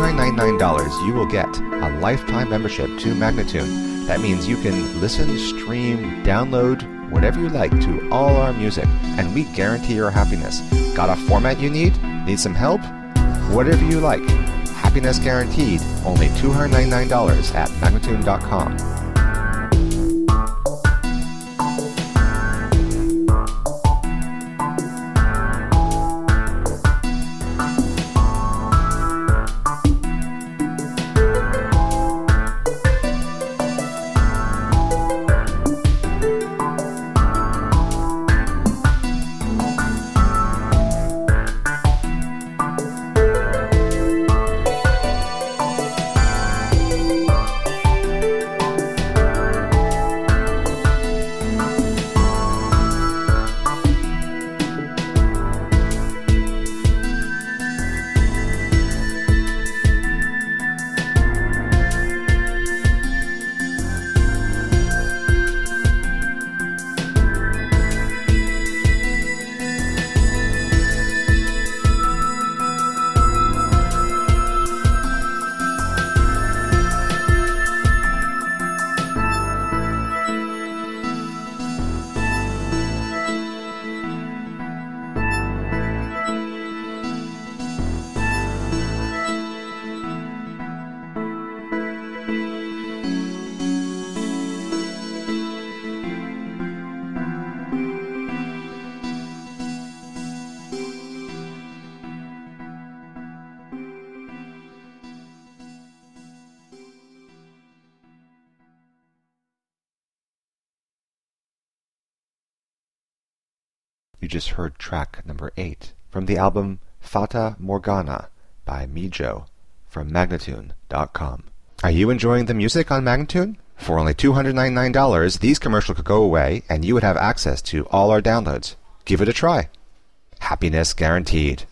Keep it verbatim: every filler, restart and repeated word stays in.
hundred ninety-nine dollars, you will get a lifetime membership to Magnatune. That means you can listen, stream, download, whatever you like to all our music, and we guarantee your happiness. Got a format you need? Need some help? Whatever you like. Happiness guaranteed. Only two hundred ninety-nine dollars at Magnatune dot com. You just heard track number eight from the album Fata Morgana by Mijo from Magnatune dot com. Are you enjoying the music on Magnatune? For only two hundred ninety-nine dollars, these commercials could go away and you would have access to all our downloads. Give it a try. Happiness guaranteed.